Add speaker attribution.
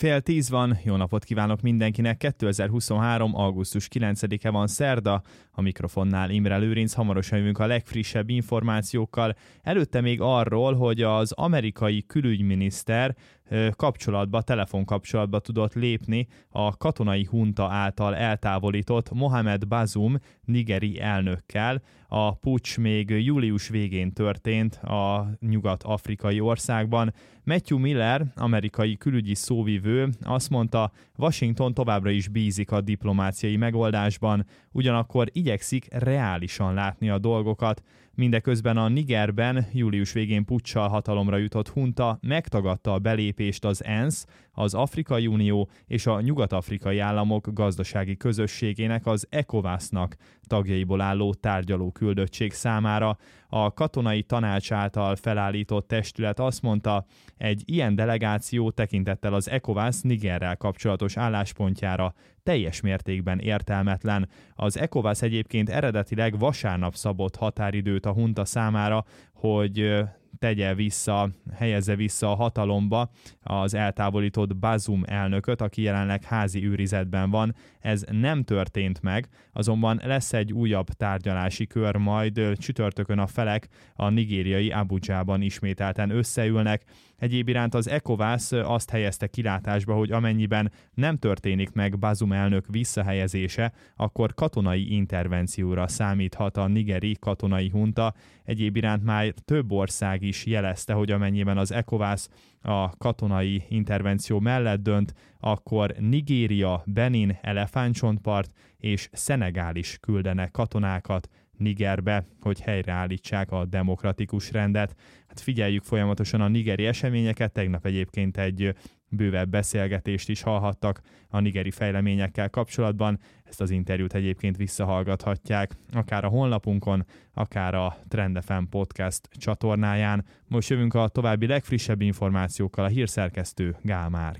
Speaker 1: 9:30 van, jó napot kívánok mindenkinek, 2023. augusztus 9-e van szerda, a mikrofonnál Imre Lőrinc, hamarosan jövünk a legfrissebb információkkal, előtte még arról, hogy az amerikai külügyminiszter telefonkapcsolatba tudott lépni a katonai hunta által eltávolított Mohamed Bazoum nigeri elnökkel. A puccs még július végén történt a nyugat-afrikai országban. Matthew Miller, amerikai külügyi szóvivő azt mondta, Washington továbbra is bízik a diplomáciai megoldásban, ugyanakkor igyekszik reálisan látni a dolgokat. Mindeközben a Nigerben július végén puccsal hatalomra jutott hunta megtagadta a belépést az ENSZ, az Afrikai Unió és a Nyugat-afrikai Államok gazdasági közösségének, az ECOWAS-nak tagjaiból álló tárgyaló küldöttség számára. A katonai tanács által felállított testület azt mondta, egy ilyen delegáció tekintettel az ECOWAS Nigerrel kapcsolatos álláspontjára teljes mértékben értelmetlen. Az ECOWAS egyébként eredetileg vasárnap szabott határidőt a hunta számára, hogy helyezze vissza a hatalomba az eltávolított Bazoum elnököt, aki jelenleg házi őrizetben van. Ez nem történt meg, azonban lesz egy újabb tárgyalási kör, majd csütörtökön a felek a nigériai Abudzsában ismételten összeülnek. Egyéb iránt az ECOWAS azt helyezte kilátásba, hogy amennyiben nem történik meg Bazoum elnök visszahelyezése, akkor katonai intervencióra számíthat a nigeri katonai hunta. Egyéb iránt már több ország is jelezte, hogy amennyiben az ECOWAS a katonai intervenció mellett dönt, akkor Nigéria, Benin, Elefántcsontpart és Szenegál is küldenek katonákat Nigerbe, hogy helyreállítsák a demokratikus rendet. Hát figyeljük folyamatosan a nigeri eseményeket, tegnap egyébként egy bővebb beszélgetést is hallhattak a nigeri fejleményekkel kapcsolatban. Ezt az interjút egyébként visszahallgathatják, akár a honlapunkon, akár a Trend FM podcast csatornáján. Most jövünk a további legfrissebb információkkal, a hírszerkesztő Gál Márk.